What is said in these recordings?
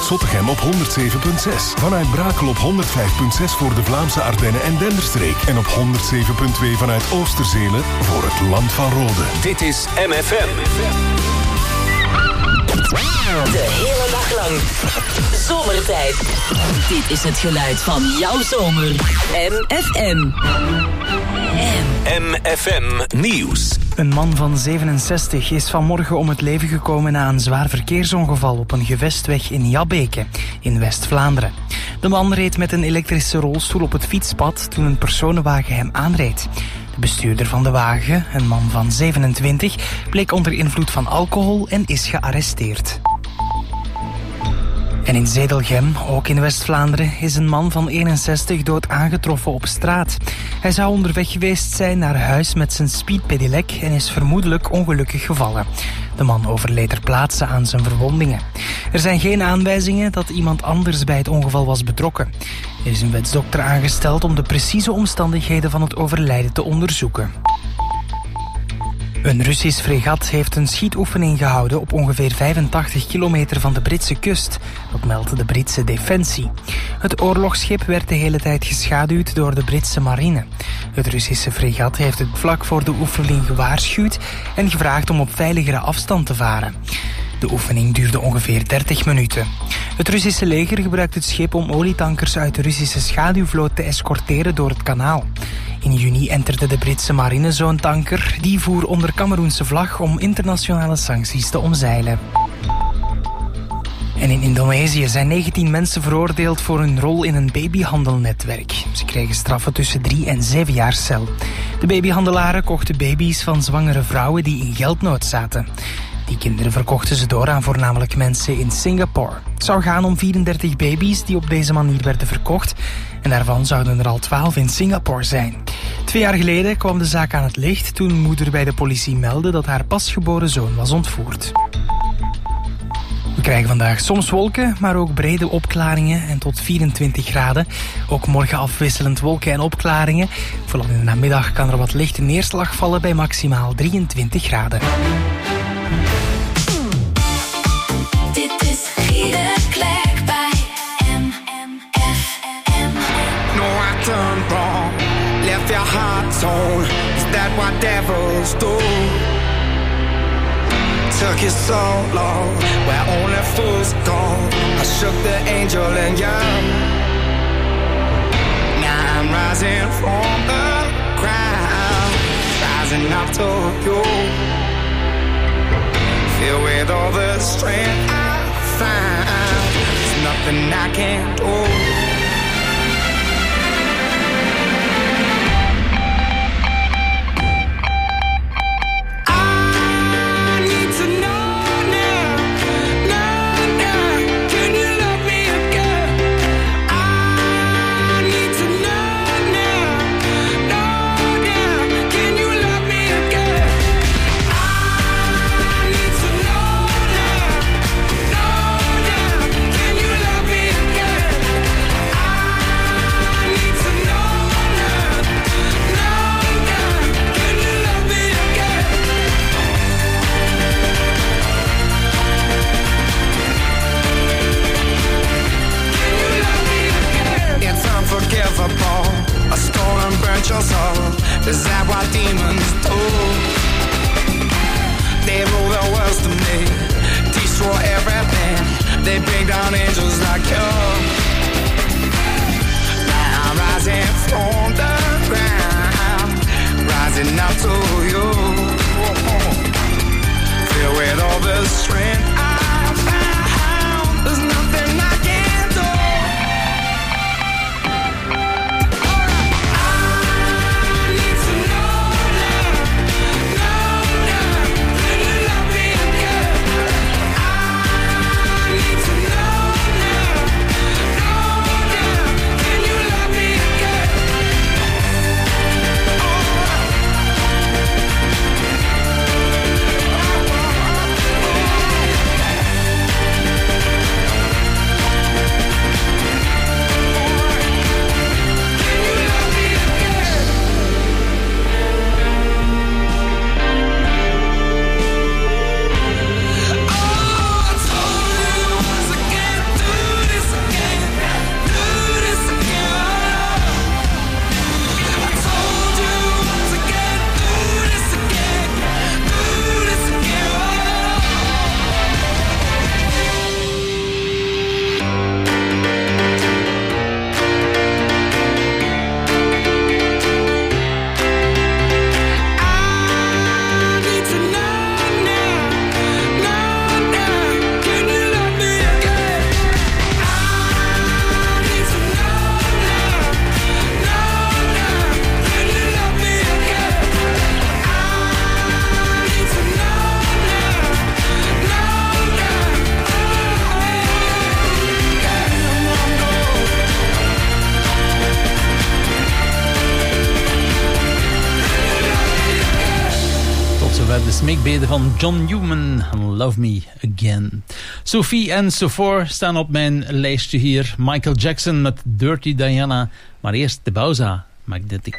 Zottegem op 107.6. Vanuit Brakel op 105.6 voor de Vlaamse Ardennen en Denderstreek. En op 107.2 vanuit Oosterzele voor het Land van Rode. Dit is MFM. De hele dag lang. Zomertijd. Dit is het geluid van jouw zomer. MFM. MFM Nieuws. Een man van 67 is vanmorgen om het leven gekomen na een zwaar verkeersongeval op een gewestweg in Jabbeke in West-Vlaanderen. De man reed met een elektrische rolstoel op het fietspad toen een personenwagen hem aanreed. De bestuurder van de wagen, een man van 27, bleek onder invloed van alcohol en is gearresteerd. En in Zedelgem, ook in West-Vlaanderen, is een man van 61 dood aangetroffen op straat. Hij zou onderweg geweest zijn naar huis met zijn speedpedelec en is vermoedelijk ongelukkig gevallen. De man overleed ter plaatse aan zijn verwondingen. Er zijn geen aanwijzingen dat iemand anders bij het ongeval was betrokken. Er is een wetsdokter aangesteld om de precieze omstandigheden van het overlijden te onderzoeken. Een Russisch fregat heeft een schietoefening gehouden op ongeveer 85 kilometer van de Britse kust. Dat meldt de Britse Defensie. Het oorlogsschip werd de hele tijd geschaduwd door de Britse marine. Het Russische fregat heeft het vlak voor de oefening gewaarschuwd en gevraagd om op veiligere afstand te varen. De oefening duurde ongeveer 30 minuten. Het Russische leger gebruikt het schip om olietankers uit de Russische schaduwvloot te escorteren door het kanaal. In juni enterde de Britse marine zo'n tanker. Die voer onder Kameroense vlag om internationale sancties te omzeilen. En in Indonesië zijn 19 mensen veroordeeld voor hun rol in een babyhandelnetwerk. Ze kregen straffen tussen 3 en 7 jaar cel. De babyhandelaren kochten baby's van zwangere vrouwen die in geldnood zaten. Die kinderen verkochten ze door aan voornamelijk mensen in Singapore. Het zou gaan om 34 baby's die op deze manier werden verkocht. En daarvan zouden er al 12 in Singapore zijn. 2 jaar geleden kwam de zaak aan het licht toen een moeder bij de politie meldde dat haar pasgeboren zoon was ontvoerd. We krijgen vandaag soms wolken, maar ook brede opklaringen en tot 24 graden. Ook morgen afwisselend wolken en opklaringen. Vooral in de namiddag kan er wat lichte neerslag vallen bij maximaal 23 graden. Dit is Giede Klerk bij MFM. No, I turned wrong, left your heart torn. Is that what devils do? Took you so long, where only fools go. I shook the angel and young. Now I'm rising from the ground, rising up to you. Filled with all the strength I find, there's nothing I can't do. A stone and burnt your soul. Is that what demons do? They rule the world to me, destroy everything. They bring down angels like you. Now I'm rising from the ground, rising up to you. Filled with all the strength I found, there's nothing I can't do. smeekbede van John Newman. Love Me Again. Sophie en Sophor staan op mijn lijstje hier. Michael Jackson met Dirty Diana. Maar eerst de Bauza Magnetic.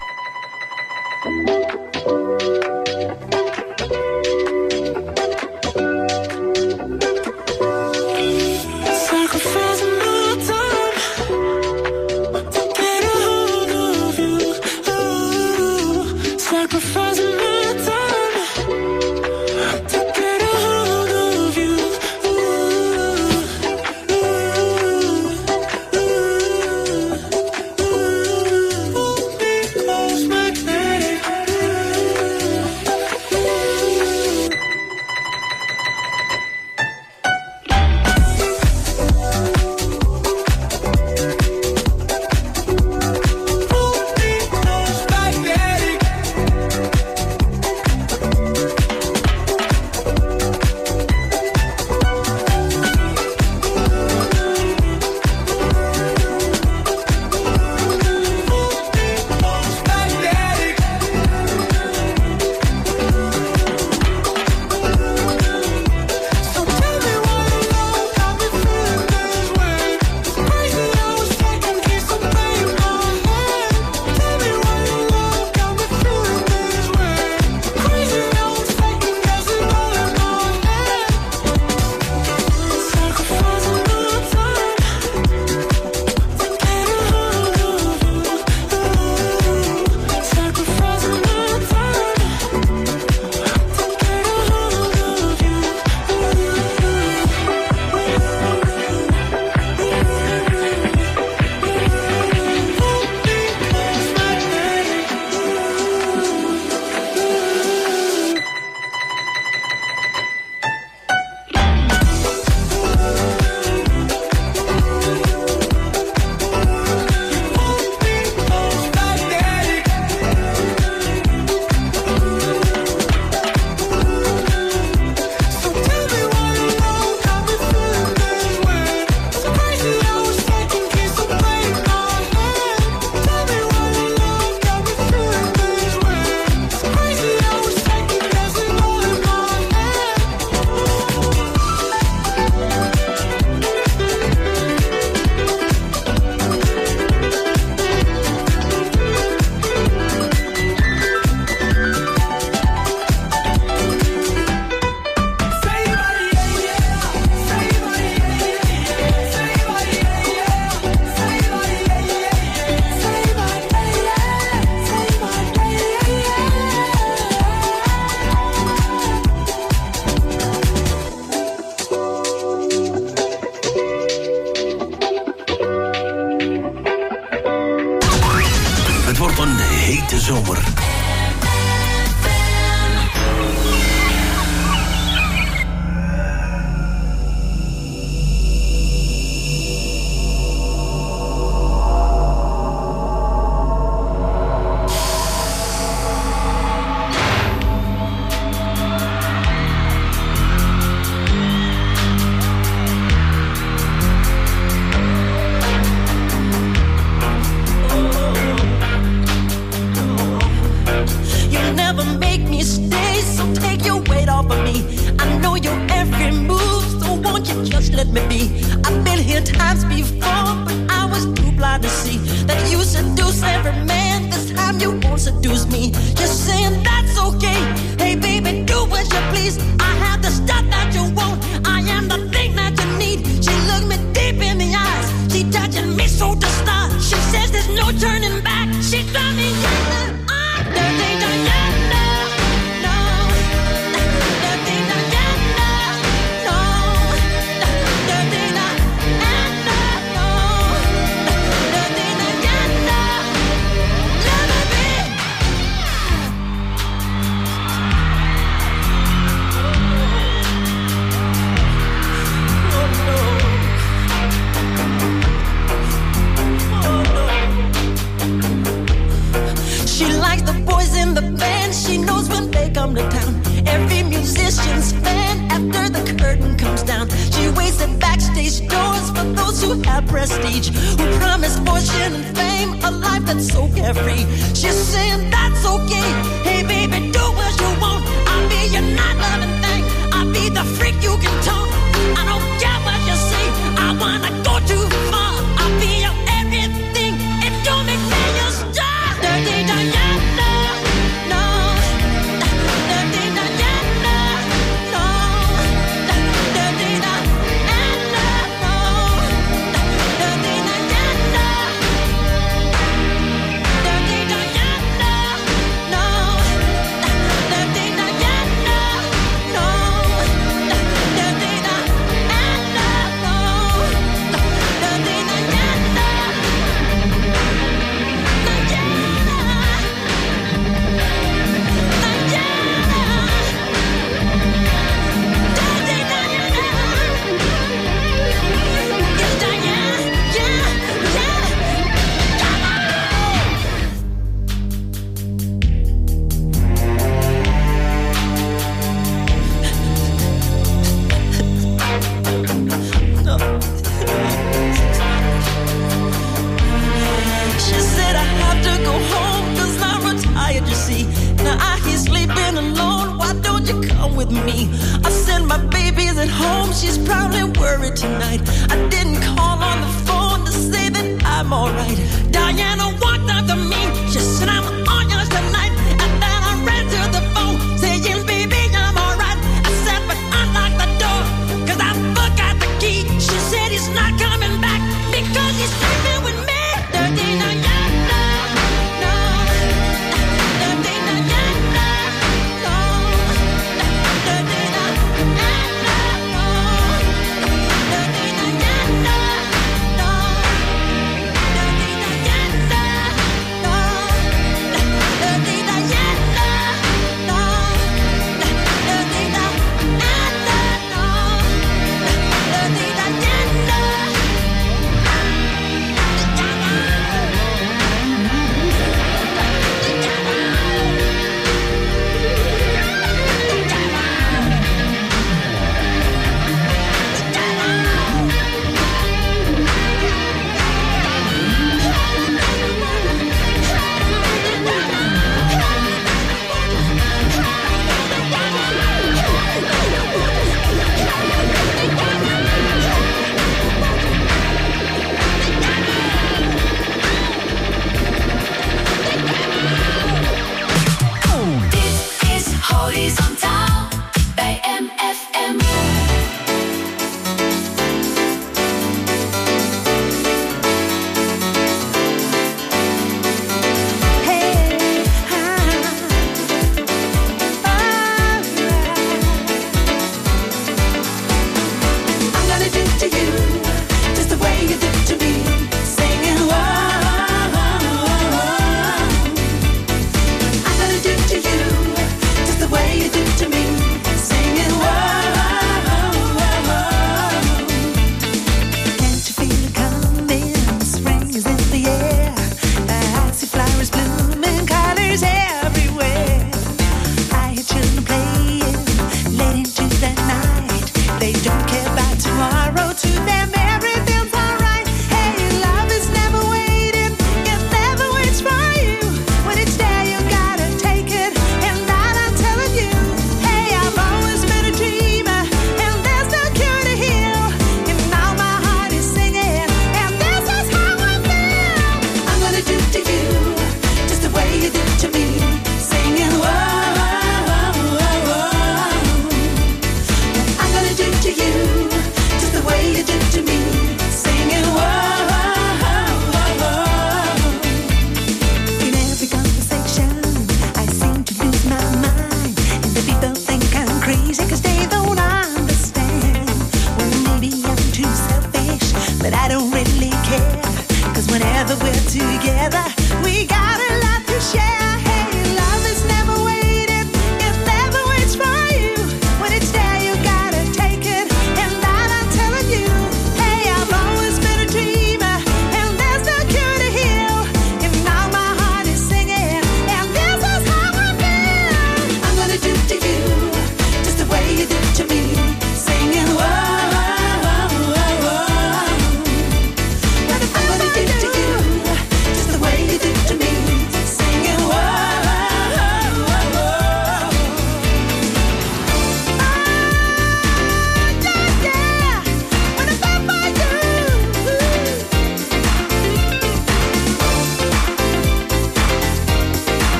zomer. Prestige, who promised fortune and fame, a life that's so carefree. She's saying that's okay. Hey baby, do what you want. I'll be your night loving thing. I'll be the freak you can talk. I don't care what you say. I wanna go too far. I'll be your everything. It don't make me your star. Dirty Diana, no. Dirty Diana, no. Dirty Diana, no. Dirty Diana. Dirty Diana, no. Dirty Diana, no. Dirty Diana.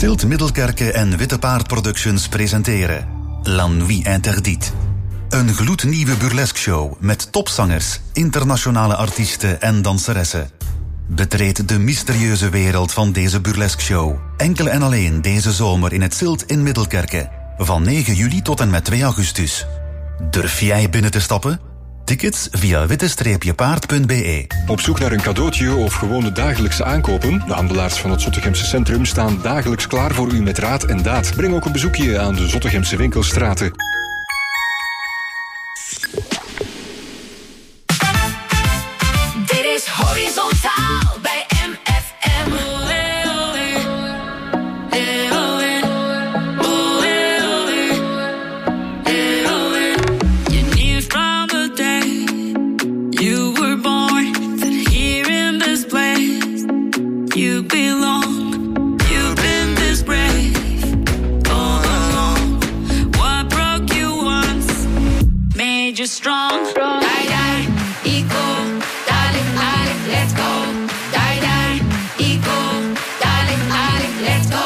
Silt Middelkerke en Witte Paard Productions presenteren La Nuit Interdite. Een gloednieuwe burlesque show met topzangers, internationale artiesten en danseressen. Betreed de mysterieuze wereld van deze burlesque show. Enkel en alleen deze zomer in het Silt in Middelkerke. Van 9 juli tot en met 2 augustus. Durf jij binnen te stappen? Tickets via witte-paard.be. Op zoek naar een cadeautje of gewoon de dagelijkse aankopen? De handelaars van het Zottegemse Centrum staan dagelijks klaar voor u met raad en daad. Breng ook een bezoekje aan de Zottegemse winkelstraten. Dit is Horizontaal bij MFM. You knew from the day you were born that here in this place you belong. You've been this brave all along. What broke you once made you strong. Die, die, equal, darling, darling, let's go. Die, die, equal, darling, darling, let's go.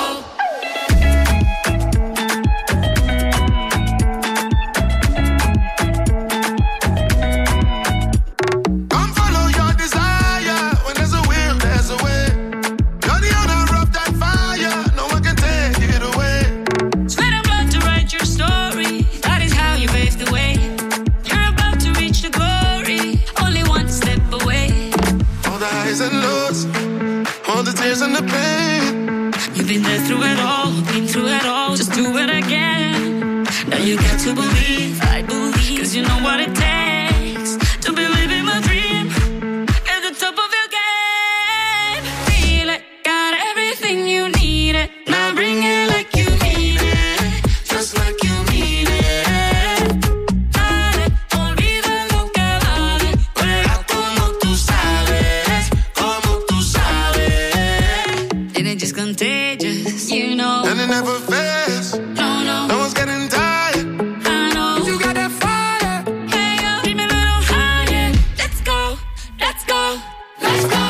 Come follow your desire. When there's a will, there's a way. You're the owner of that fire. No one can take it away. Sweat and blood to write your story. That is how you paved the way. You're about to reach the glory. Only one step away. All the highs and lows, all the tears and the pain. You've been there through it all, been through it all. Just do it again. Now you got to believe, I believe. Cause you know what it takes to believe in my dream. At the top of your game. Feel it, got everything you need it. Now bring it like you need it. Just like you need it. Dale, olvida lo que vale. Juega como tú sabes, como tú sabes. And it's just contagious, you know. And it never fails. No, no, No one's getting tired. I know. You got that fire. Hey, yo, keep me a little higher. Let's go, let's go, let's go.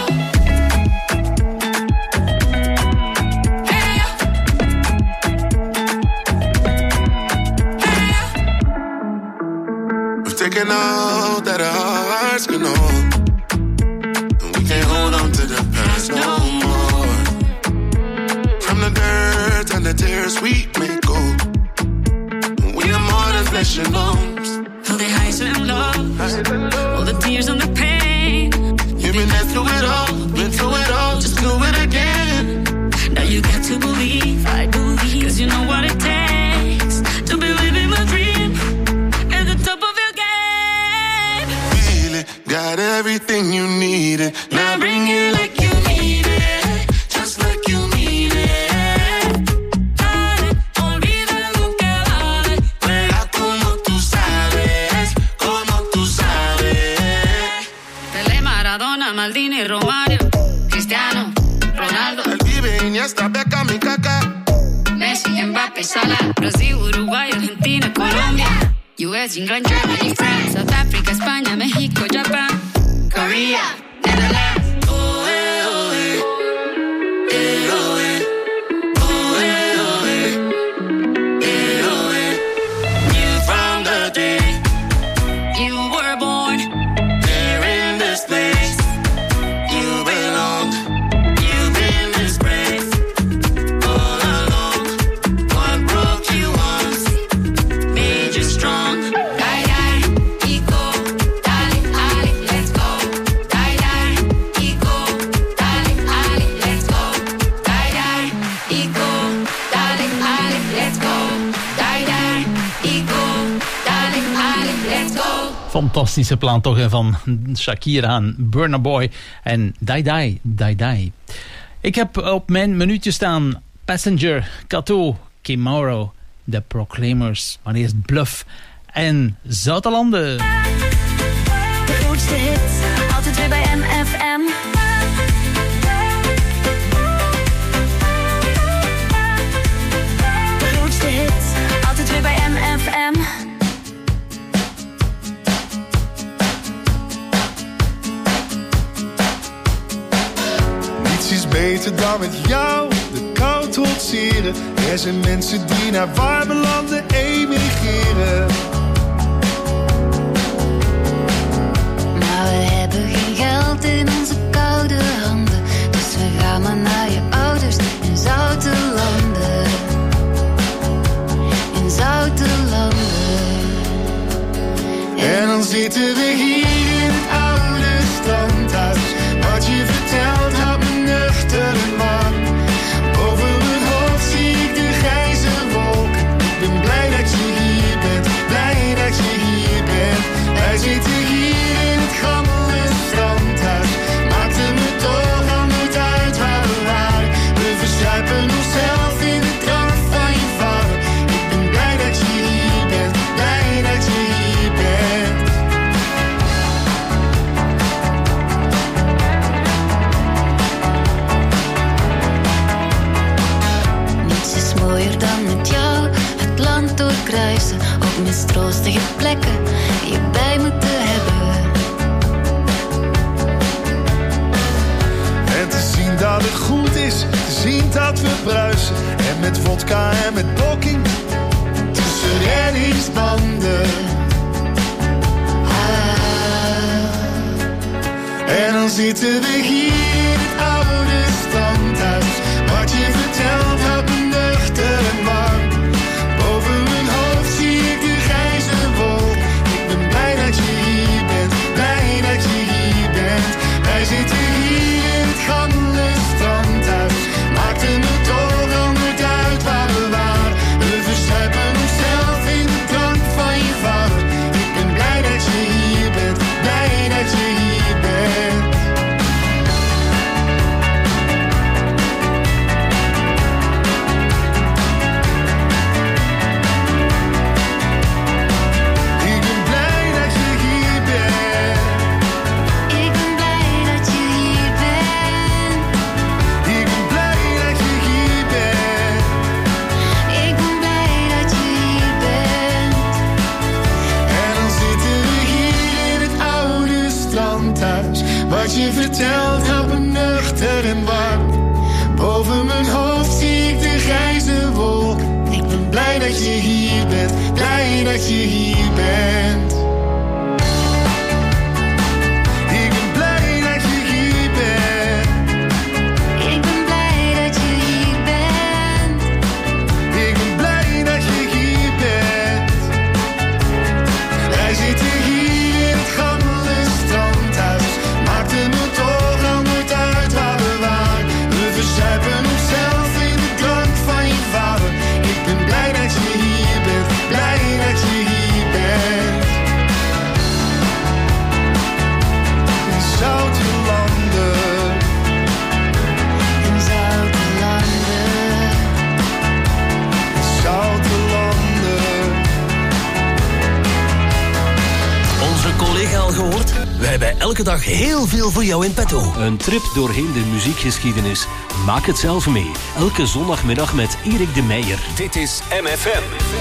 Hey, yo. Hey, yo. We've taken all that our hearts can hold. And we can't hold on to the past no more. From the dirt and the tears we may go. We are more than flesh and bones. All the highs and lows, all the tears and the pain. You've been there through it all, been through it all. Just do it again. Now you got to believe, I believe. Cause you know what it takes to believe in my dream. At the top of your game. Feel it, got everything you needed. Now bring it like you need it. Just like you need it. Dale, olvida lo que vale. Juega como tú sabes, como tú sabes. Pelé, Maradona, Maldini, Romario, Cristiano, Ronaldo, El Vive, Iniesta, Beckham y Kaká. Messi, Mbappé, Salah, Brasil, Uruguay, Argentina, Colombia, US, England, Germany, France, South Africa, España, México, Japan, Korea, Netherlands. Oh, eh, oh, eh. Eh, oh, eh. Oh, eh, oh, eh. Eh, oh, eh. You from the day you were born, Here in this place, you belong. you've been this brave all along. What broke you once Made you strong. Die, die, equal, darling, darling, let's go. Die, die, equal, darling, darling, let's go. Die, die, equal, darling, darling, let's go. Die, die, equal, darling, darling, let's go. Fantastische plaat toch hè, van Shakira en Burna Boy en Die Die, Die Die. Ik heb op mijn minuutje staan Passenger, Kato, Kimaro, The Proclaimers, maar eerst Bluff en Zoutelanden. De grootste hits, altijd weer bij MFM. De grootste hits, altijd weer bij MFM. Niets is beter dan met jou de koud trotseren. Er zijn mensen die naar warme landen emigreren. Maar we hebben geen geld in onze koude handen, dus we gaan maar naar je ouders in zoute landen. In zoute landen. En dan zitten we hier in het oude strandhuis. Wat je vertelt houdt me nuchter en warm. Boven mijn hoofd zie ik de grijze wolken. Ik ben blij dat je hier bent, blij dat je hier bent. Wij zitten hier in het gammele strandhuis. Maakt het me toch al niet uit waar we waren. We verzuipen onszelf in de drank van je vader. Ik ben blij dat je hier bent, blij dat je hier bent. Niets is mooier dan met jou het land doorkruisen. Op mistroostige plekken je bij me te hebben. En te zien dat het goed is, te zien dat we bruisen. En met vodka en met blokking tussen reddingsbanden. En dan zitten we hier in het oude strandhuis. Wat je vertelt houdt me nuchter en warm. Boven mijn hoofd zie ik de grijze wolk. Ik ben blij dat je hier bent, blij dat je hier bent. Wij zitten hier in het gammele strandhuis. Maakt het me toch al niet uit waar we waren. We verzuipen onszelf in de drank van je vader. Ik ben blij dat je hier bent, blij dat je hier bent. Ik ben blij dat je hier bent. Ik ben blij dat je hier bent. Ik ben blij dat je hier bent. Ik ben blij dat je hier bent. En dan zitten we hier in het oude strandhuis. Wat je vertelt houdt me nuchter en warm. Boven mijn hoofd zie ik de grijze wolk. Ik ben blij dat je hier bent, blij dat je hier bent. Ik ben blij dat je hier bent. Ik ben blij dat je hier bent. Ik ben blij dat je hier bent. Wij zitten hier in het gammele strandhuis. Maakt het me toch al niet uit waar we waren. We verzuipen onszelf in de drank van je vader. Ik ben blij dat je hier bent, blij dat je hier bent. In zoute landen. In zoute landen. Zoute landen. Onze collega al gehoord? We hebben elke dag heel veel voor jou in petto. Een trip doorheen de muziekgeschiedenis. Maak het zelf mee. Elke zondagmiddag met Erik de Meijer. Dit is MFM.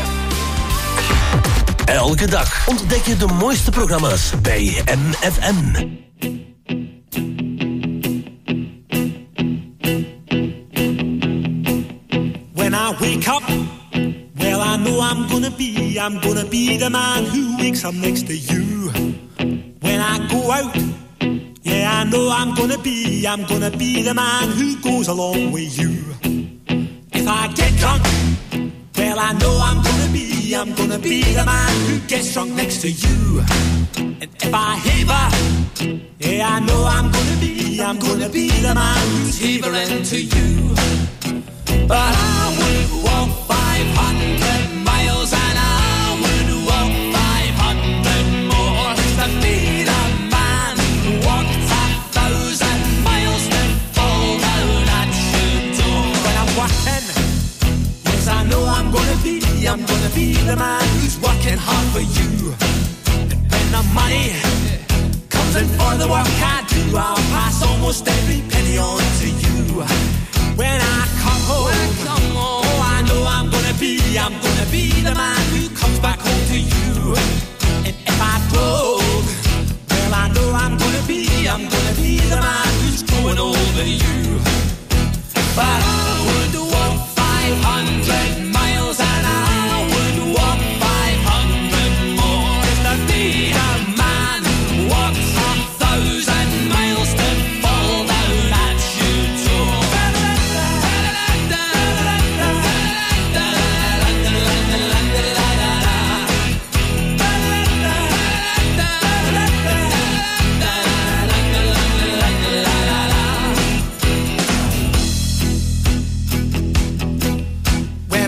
Elke dag ontdek je de mooiste programma's bij MFM. When I wake up, well, I know I'm gonna be the man who wakes up next to you. When I go out, yeah, I know I'm gonna be the man who goes along with you. If I get drunk, well, I know I'm gonna be the man who gets drunk next to you. And if I haver, yeah, I know I'm gonna be the man who's havering to you. But I would walk 500 miles and I would walk 500 more to be the man who walked 1,000 miles to fall down at your door. When I'm working, yes, I know I'm gonna be the man who's working hard for you. And when the money comes in for the work I do, I'll pass almost every penny on to you. When I come home, oh, I know I'm gonna be the man who comes back home to you. And if I broke, well, I know I'm gonna be the man who's growing over you. But I would walk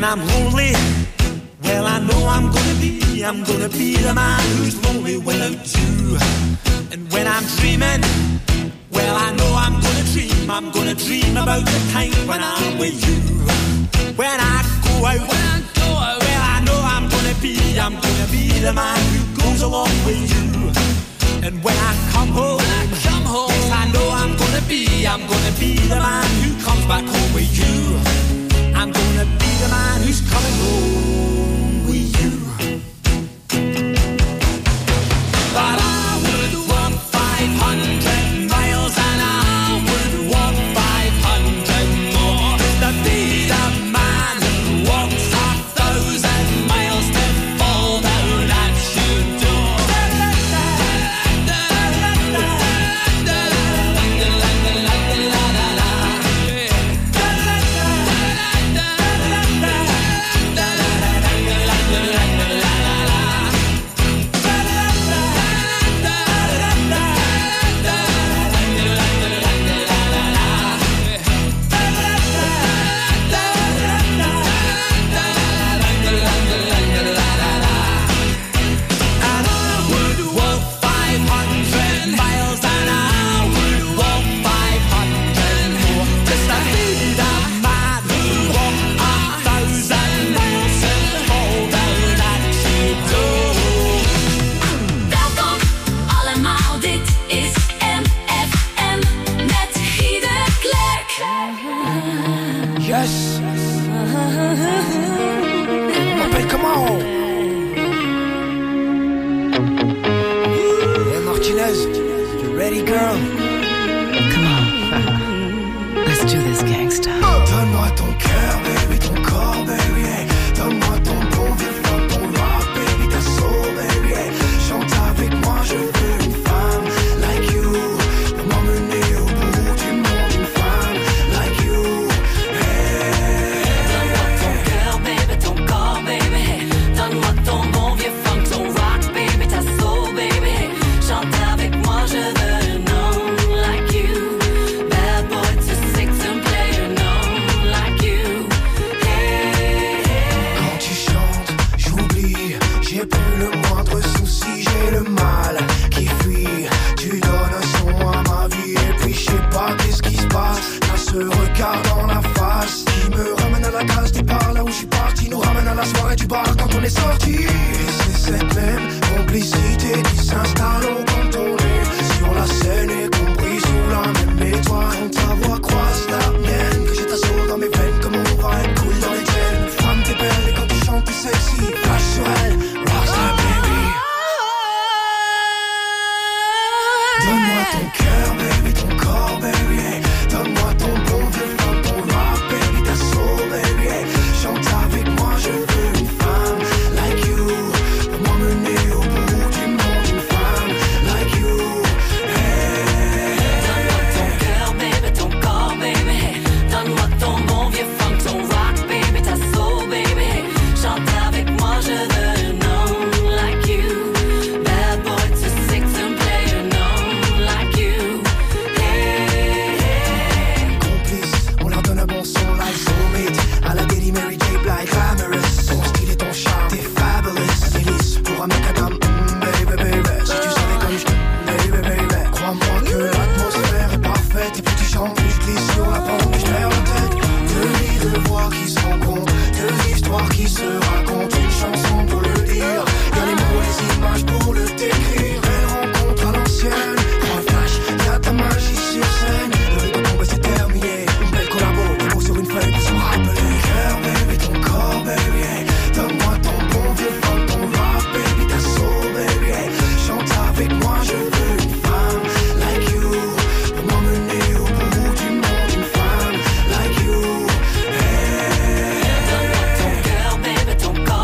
I'm lonely, well I know I'm gonna be the man who's lonely without you. And when I'm dreaming, well I know I'm gonna dream about the time when I'm with you. When I go out, well I know I'm gonna be the man who goes along with you. And when I come home, yes I know I'm gonna be the man who comes back home with you. I'm gonna be the man who's coming home with you. But I would walk 500 miles and I would walk 500 more to be the man who walks 1,000 miles to fall down at your door. Donne-moi ton cœur, baby, ton corps, baby, hey. Donne-moi ton bon vieux funk, ton rock, baby, ta soul, baby, hey. Chante avec moi, je veux une femme like you, pour m'emmener au bout du monde, une femme like you, hey. Donne-moi ton cœur, baby, ton corps, baby, hey. Donne-moi ton bon vieux funk, ton rock, baby, ta soul, baby, hey. Chante avec moi, je veux un homme like you. Bad boy to six and play an homme like you. Hey, hey. Quand tu chantes, j'oublie, j'ai plus le moindre souci, j'ai le mal qui fuit. Tu donnes un son à ma vie et puis je sais pas qu'est-ce qui se passe. T'as ce regard dans la face qui me ramène à la case départ, là où je suis parti, nous ramène à la soirée du bar quand on est sorti. Et c'est cette même complicité qui s'installe au cantonné sur la scène et compris sous la même étoile. Ta voix croise la mienne, que j'ai ta soul dans mes veines, comme on va être cool dans les tiennes. Femme t'es belle et quand tu chantes t'es sexy, flash sur elle, rockstar baby. Donne-moi ton cœur baby, ton corps baby, hey. Donne-moi ton bon vieux funk, ton rock baby, ta soul baby, hey. Chante avec moi, je veux une femme like you, pour m'emmener au bout du monde, une femme like you, hey. Donne-moi ton cœur, baby, ton corps, baby, hey. Donne-moi ton bon vieux funk, ton rock, baby, ta soul, baby, hey. Chante avec moi, je veux un homme like you. Bad boy to six and play an homme like you. Hey, hey. Complice, on leur donne un bon son like Soulmate, à la Daily Mary J. Blige, glamorous. Ton style et ton charme, t'es fabulous. Délice pour un mec à dame, baby, baby. Si tu savais comme je baby, baby. Crois-moi que l'atmosphère est parfaite. Et puis tu chantes, puis je glisse sur la pente, puis je perds la tête. Deux vies, deux voix qui se rencontrent, deux histoires qui se racontent. Une chanson pour le dire, y'a les mots, les images pour le décrire. Elle rencontre à l'ancienne, prends un flash, y'a ta magie sur scène. Le rythme tombe et c'est terminé. Une belle collabo, des mots sur une feuille pour se rappeler. Cœur, baby, ton corps, baby, hey. Donne-moi ton bon vieux funk, ton rock, baby, ta soul, baby, hey. Chante avec moi, je veux une femme like you, pour m'emmener au bout du monde, une femme like you, hey. Donne-moi ton cœur, baby, ton corps.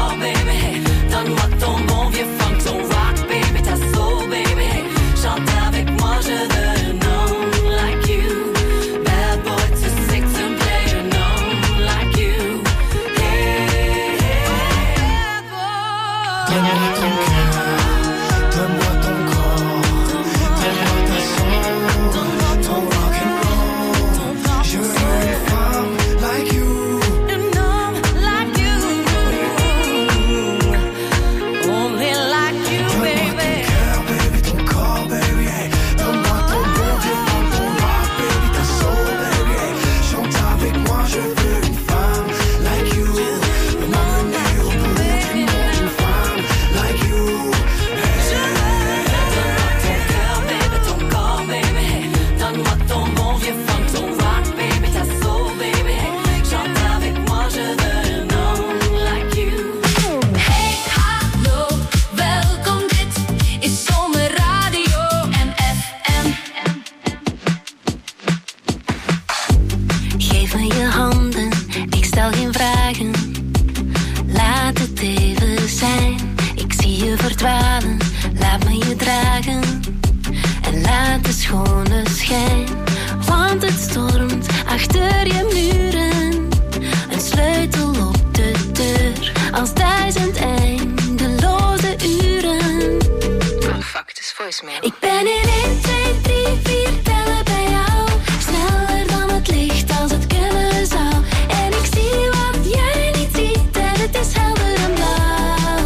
zonneschijn. Want het stormt achter je muren. Een sleutel op de deur. Als 1000 eindeloze uren. Oh fuck, het is voicemail. Ik ben in 1, 2, 3, 4 tellen bij jou. Sneller dan het licht als het kunnen zou. En ik zie wat jij niet ziet. En het is helder en blauw.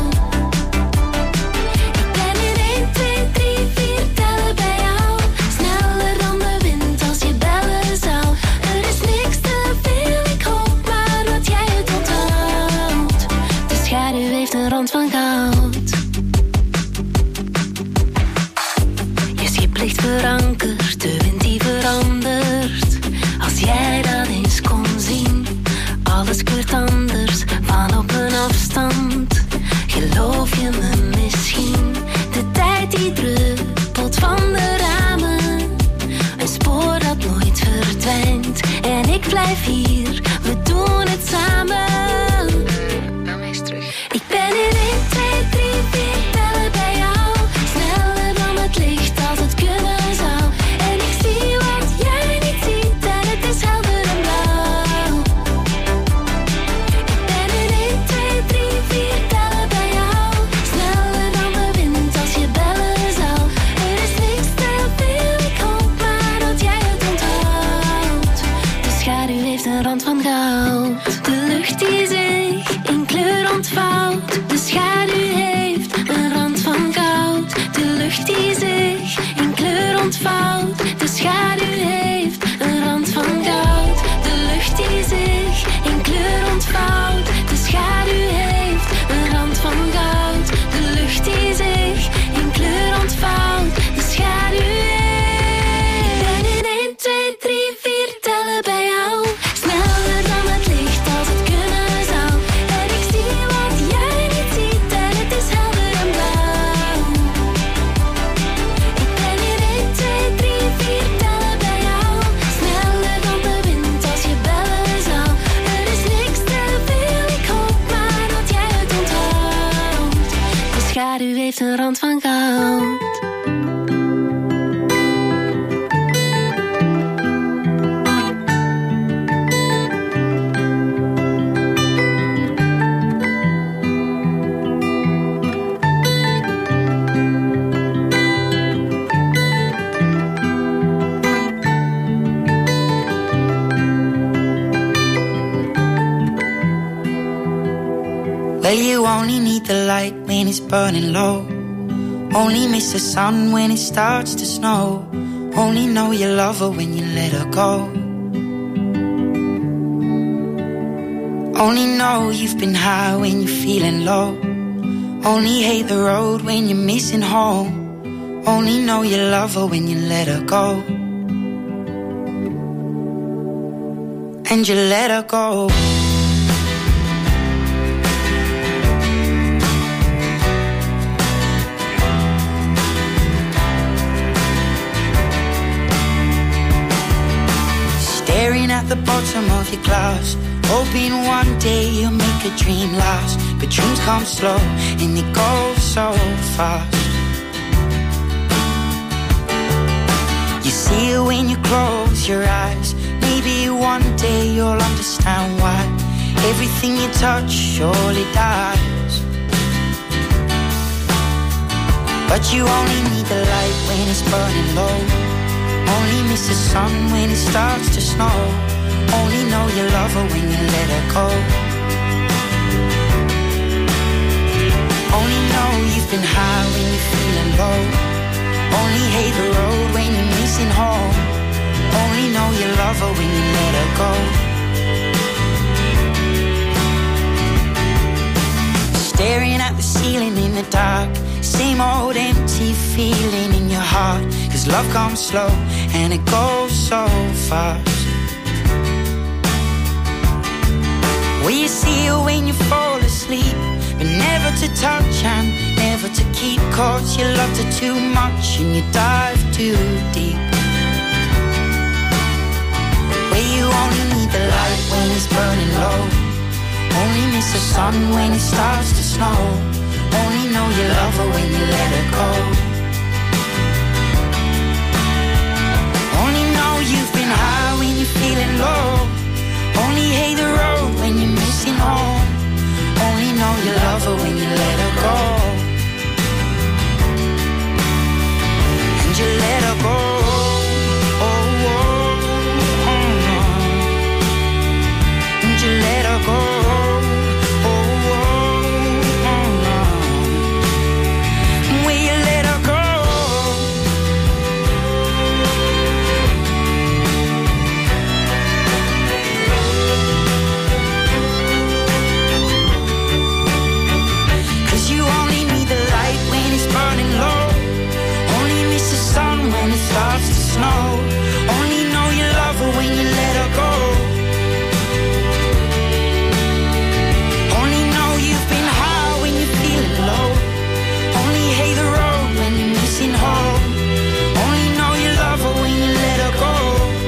Ik ben in 1, 2, 3, 4 tellen bij jou. Sneller dan de wind als je bellen zou. Er is niks te veel, ik hoop maar dat jij het onthoudt. De schaduw heeft een rand van goud. Je schip ligt verankerd, de wind die verandert. Als jij dat eens kon zien, alles kleurt anders van op een afstand. Geloof je me misschien? De tijd die druppelt van de ramen. Een spoor dat nooit verdwijnt. En ik blijf hier, we doen het samen. Dan is terug. Ik ben in 1, 2, 3, 4 tellen bij jou. Sneller dan het licht als het kunnen zou. En ik zie wat jij niet ziet. En het is helder en blauw. Ik ben in 1, 2, 3, 4 tellen bij jou. Sneller dan de wind als je bellen zou. Er is niks te veel, ik hoop maar dat jij het onthoudt. De schaduw heeft een rand van goud. De lucht die zich in kleur ontvouwt. De schaduw heeft een rand van goud. De lucht die zich in kleur ontvouwt. De schaduw heeft een rand van goud. De lucht die zich in kleur ontvouwt. De schaduw heeft een rand van goud. De lucht die zich in kleur ontvouwt. De schaduw heeft. Ben in 1, 2, 3, 4 tellen bij jou. Sneller dan het licht als het kunnen zou. En ik zie wat jij niet ziet. En het is helder en blauw. Ik ben in 1, 2, 3, 4 tellen bij jou. Sneller dan de wind als je bellen zou. Er is niks te veel, ik hoop maar dat jij het onthoudt. De schaduw heeft een rand van goud. Well, you only need the light when it's burning low. Only miss the sun when it starts to snow. Only know you love her when you let her go. Only know you've been high when you're feeling low. Only hate the road when you're missing home. Only know you love her when you let her go. And you let her go. Staring at the bottom of your glass, hoping one day you'll make a dream last. But dreams come slow and they go so fast. You see it when you close your eyes. Maybe one day you'll understand why everything you touch surely dies. But you only need the light when it's burning low. Only miss the sun when it starts to snow. Only know you love her when you let her go. Only know you've been high when you're feeling low. Only hate the road when you're missing home. Only know you love her when you let her go. Staring at the ceiling in the dark. Same old empty feeling in your heart. 'Cause love comes slow and it goes so fast. Will you see her when you fall asleep? But never to touch and never to keep. 'Cause you loved her too much and you dive too deep. Where you only need the light when it's burning low. Only miss the sun when it starts to snow. Only know you love her when you let her go. burning low. Only hate the road when you're missing home. Only know you love her when you let her go. And you let her go. Oh, oh, oh, no. And you let her go. Oh, oh, oh, no. Will you let her go? You only need the light when it's burning low. Only miss the sun when it starts to snow. Only know you love her when you let her go. Only know you've been high when you're feeling low. Only hate the road when you're missing home. Only know you love her when you let her go.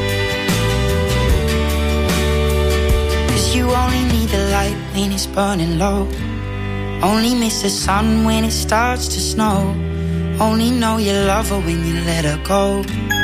'Cause you only need the light when it's burning low. Only miss the sun when it starts to snow. Only know you love her when you let her go.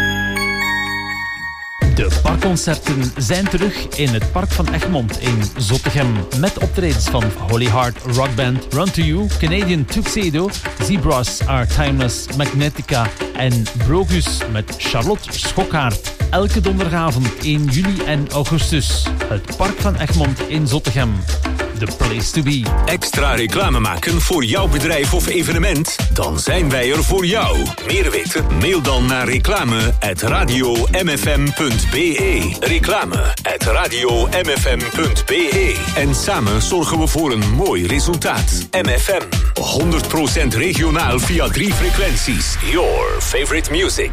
De parkconcerten zijn terug in het Park van Egmond in Zottegem. Met optredens van Holy Heart Rock Band, Run To You, Canadian Tuxedo, Zebras Are Timeless, Magnetica en Brogus met Charlotte Schokkaert. Elke donderdagavond in juli en augustus. Het Park van Egmond in Zottegem. The place to be. Extra reclame maken voor jouw bedrijf of evenement? Dan zijn wij er voor jou. Meer weten? Mail dan naar reclame@radiomfm.be. Reclame@radiomfm.be. En samen zorgen we voor een mooi resultaat. MFM. 100% regionaal via 3 frequenties. Your favorite music.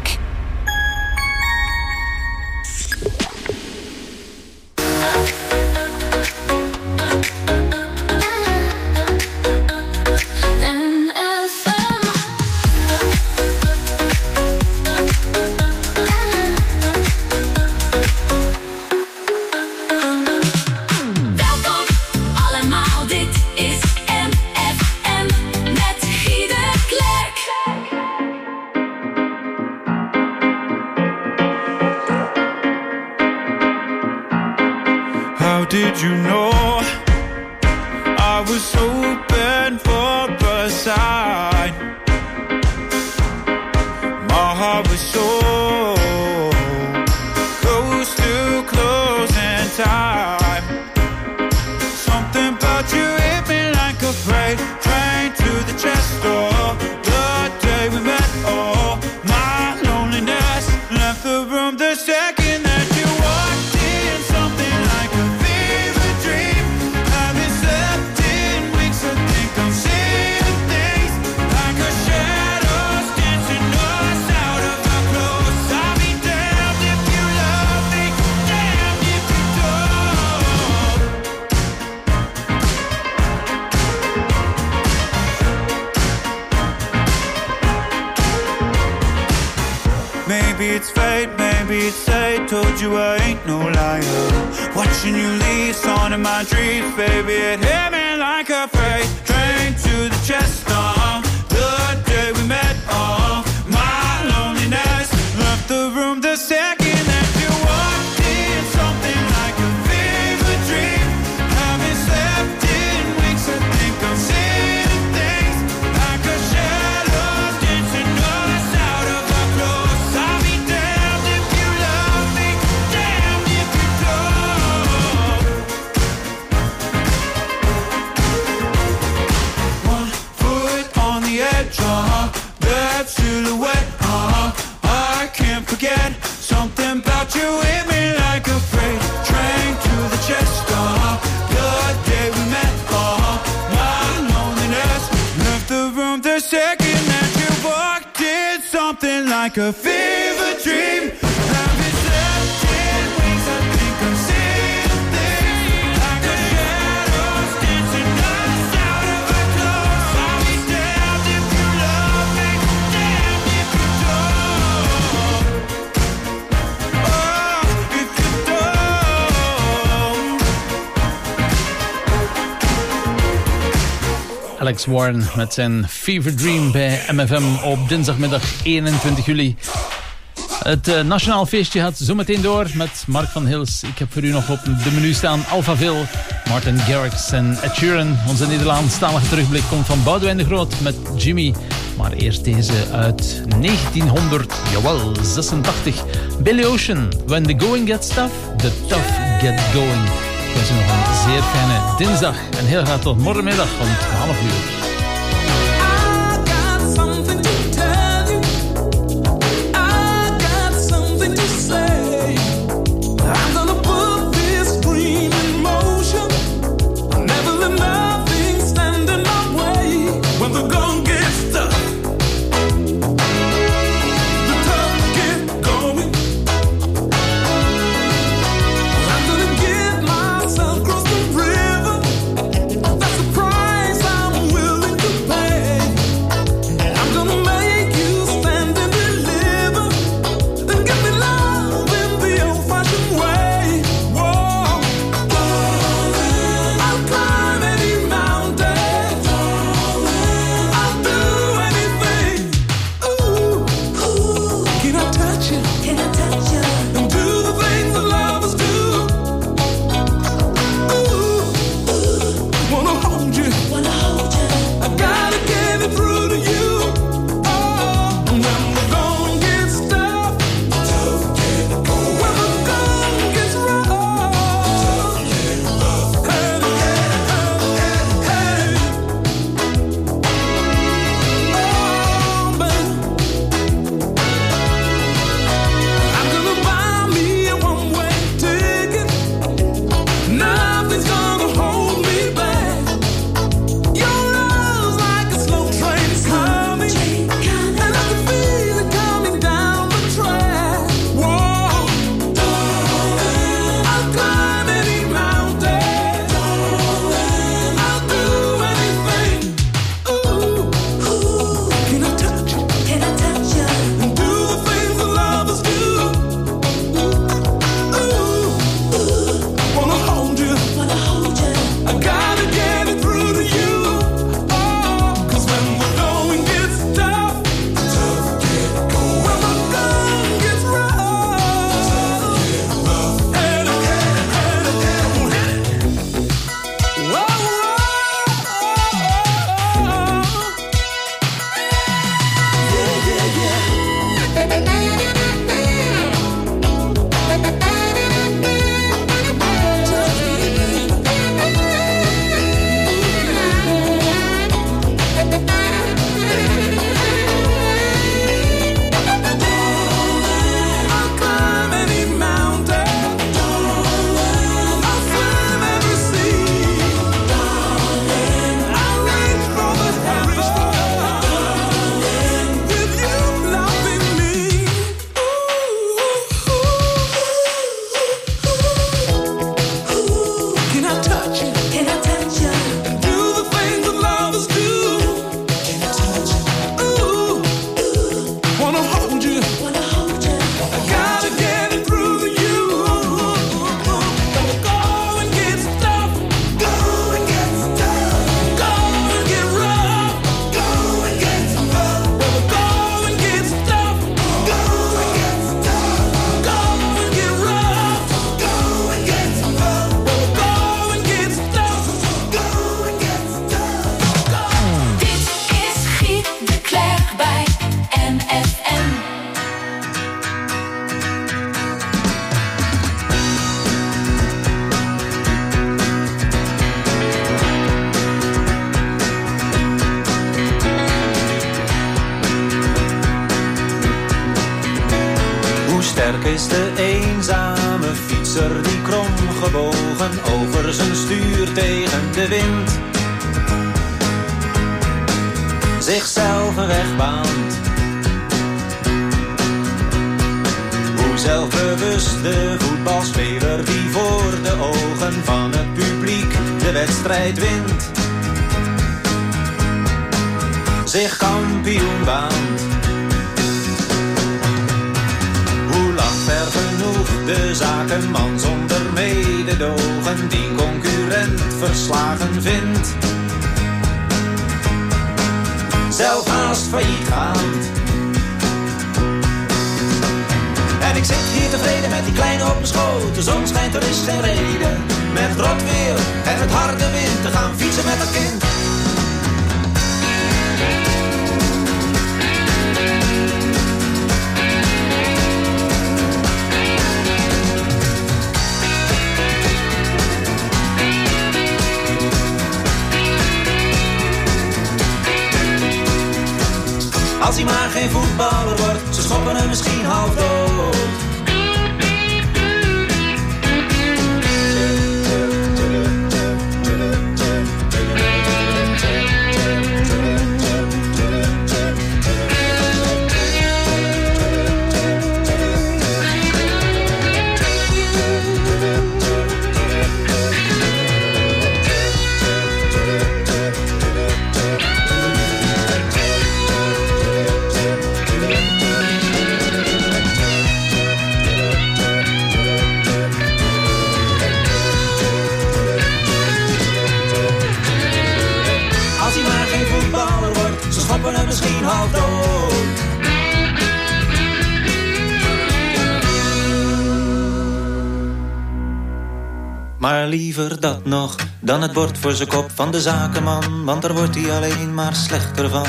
Did you know I was hoping for a sign? My heart was so close to closing time. Something about you hit me like a freight train to the chest door. The day we met, oh, my loneliness left the room the second that you walked in. Something like a maybe it's fate, maybe it's fate. Told you I ain't no liar. Watching you leave, on in my dreams, baby. It hit me like a freight train to the chest. The day we met, oh, my loneliness left the room the second that you walked in. Something like a fever dream. Haven't slept in weeks. I think I'm seeing things like a shadow dancing us out of our clothes. I'll be damned if you love me, damned if you don't. One foot on the edge, that silhouette, I can't forget. Something about you hit me like a freight train to the chest, the day we met, my loneliness left the room the second that you walked in. Something like a fever dream. Haven't slept in weeks. I think I'm seeing things like a shadows dancing us out of our clothes. I'll be damned if you love me, damned if you don't. Oh, if you don't. Alex Warren met zijn Fever Dream bij MFM op dinsdagmiddag 21 juli. Het Nationaal Feestje gaat zometeen door met Mark van Hils. Ik heb voor u nog op de menu staan Alphaville, Martin Garrix en Ed Sheeran. Onze Nederlandstalige terugblik komt van Boudewijn de Groot met Jimmy. Maar eerst deze uit 1986. Billy Ocean, When the Going Gets Tough, the Tough Get Going. Ik wens u nog een zeer fijne dinsdag en heel graag tot morgenmiddag om 12:00. Sterk is de eenzame fietser die kromgebogen over zijn stuur tegen de wind zichzelf een weg baant. Hoe zelfbewust de voetbalspeler die voor de ogen van het publiek de wedstrijd wint, zich kampioen baant. Hoe lacht ver genoeg de zakenman zonder mededogen die concurrent verslagen vindt, zelf haast failliet gaand. Ik zit hier tevreden met die kleine op mijn schoot. De zon schijnt, er is geen reden. Met rot weer en met harde wind te gaan fietsen met dat kind. Als hij maar geen voetballer wordt, ze schoppen hem misschien half dood. Misschien half dood. Maar liever dat nog dan het bord voor zijn kop van de zakenman, want daar wordt hij alleen maar slechter van.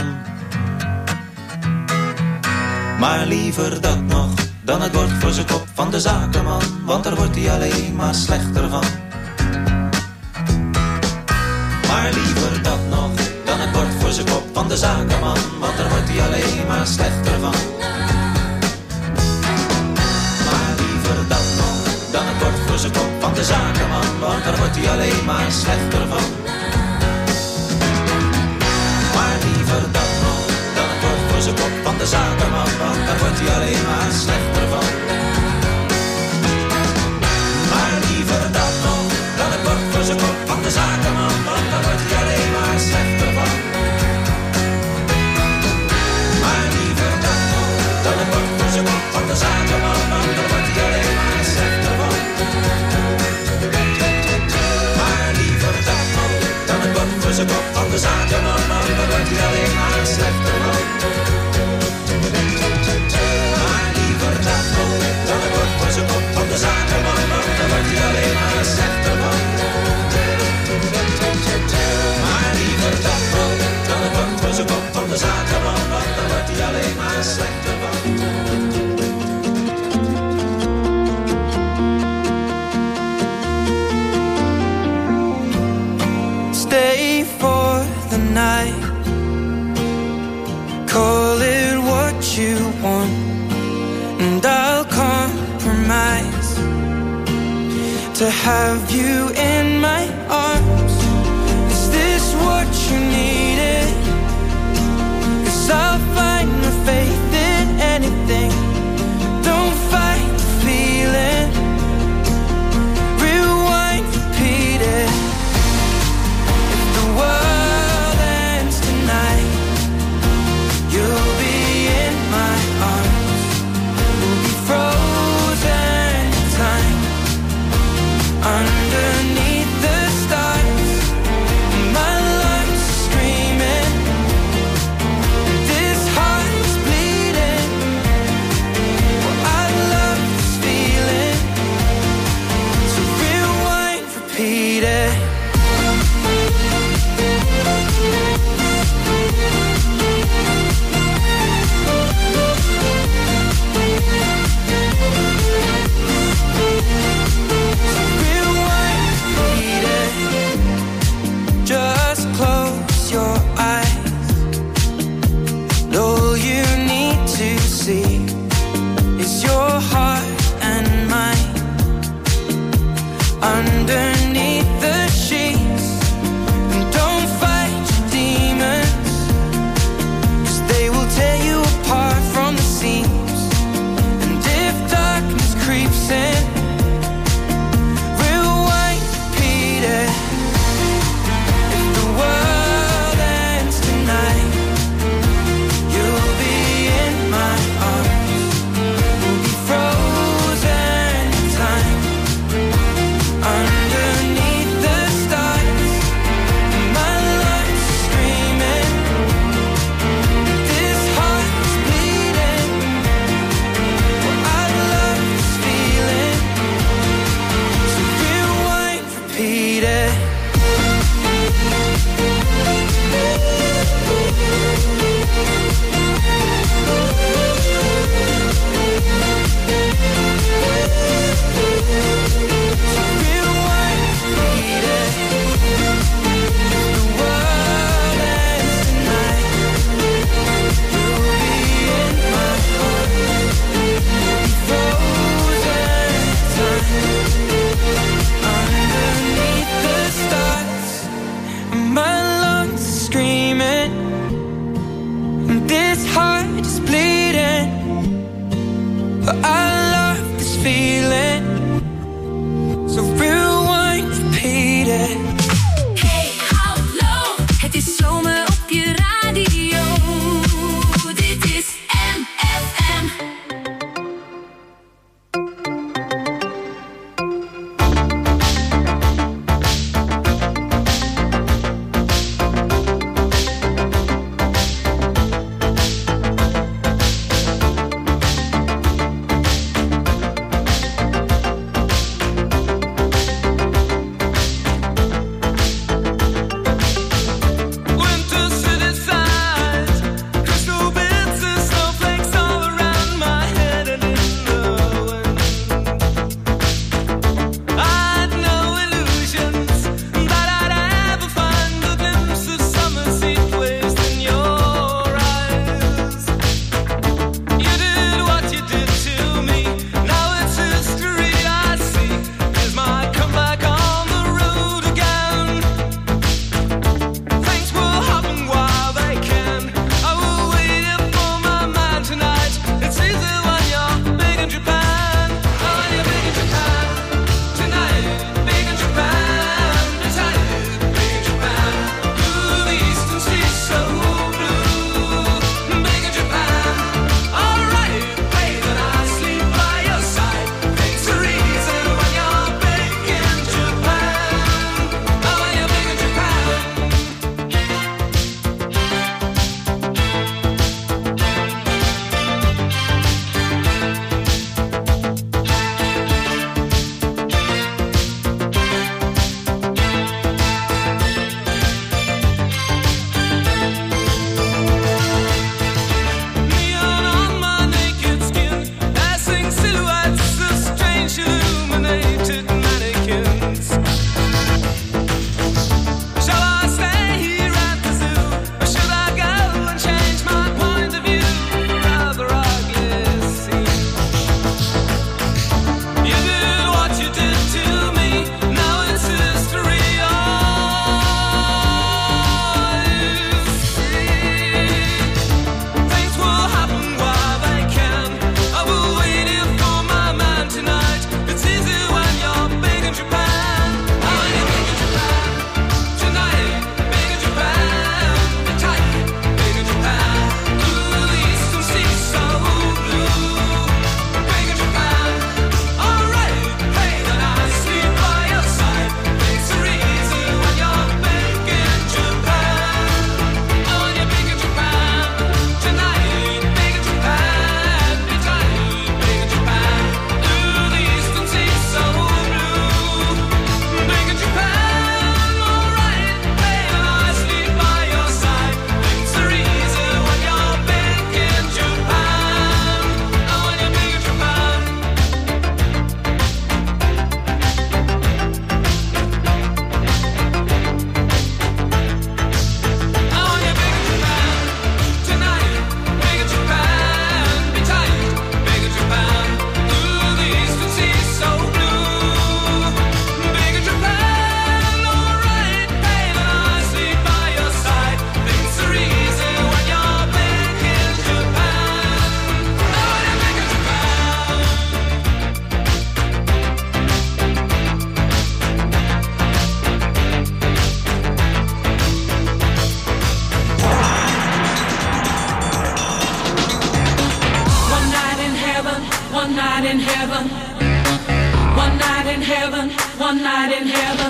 Maar liever dat nog dan het bord voor zijn kop van de zakenman, want daar wordt hij alleen maar slechter van. Maar liever dat nog dan het bord voor zijn kop van de zakenman, want daar wordt hij alleen maar slechter van. Maar liever dat nog dan het bord voor zijn kop van de zakenman, want daar wordt hij alleen maar slechter van. Maar liever dat nog dan het bord voor zijn kop van de zakenman, want daar wordt hij alleen maar slechter van. Maar liever dat nog dan het bord voor zijn kop van de zakenman, want daar wordt hij alleen maar slechter van. Van de zakenman, want daar wordt hij alleen maar slechter van. Maar liever dat nog dan het bord voor zijn kop van de zakenman, want daar wordt hij alleen maar slechter van. Maar liever dat nog dan het bord voor zijn kop van de zakenman, want daar wordt hij alleen maar slechter van. Maar liever dat nog dan het bord voor zijn kop van de zakenman, want daar wordt hij alleen maar slechter van. Stay for the night. Call it what you want, and I'll compromise to have you in my arms. Is this what you needed? 'Cause I'll find my faith in anything. Don't fight the feeling. Rewind, repeat it. The world ends tonight. You'll be in my arms. We'll be frozen in time underneath the stars. one night in heaven.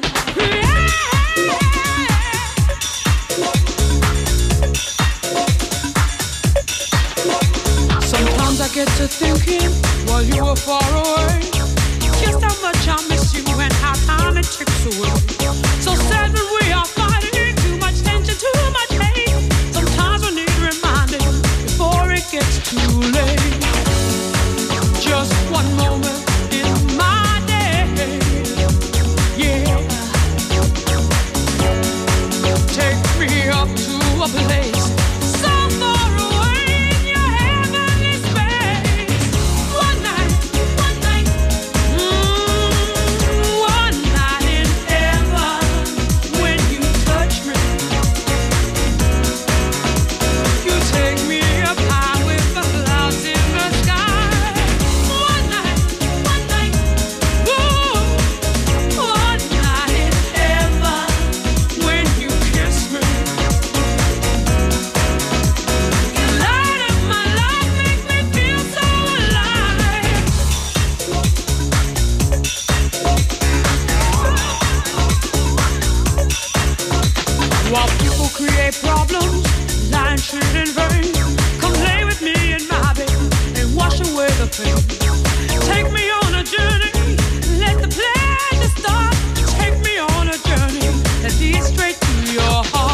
Sometimes I get to thinking while you were far away, just how much I miss you and how time it ticks away. So sad when we are fighting, too much tension, too much hate. Sometimes we need reminding before it gets too late. Just one moment in my day, yeah. Take me up to a place so far away in your heavenly space. One night, one night in heaven. When you touch me, you take me up high with the clouds in the sky. One night, ooh, one night in heaven. When you kiss me, you light up my life, make me feel so alive. While people create problems, lying shit in vain, come lay with me in my bed and wash away the pain. Take me on a journey, let the pleasure start. Take me on a journey that leads straight to your heart.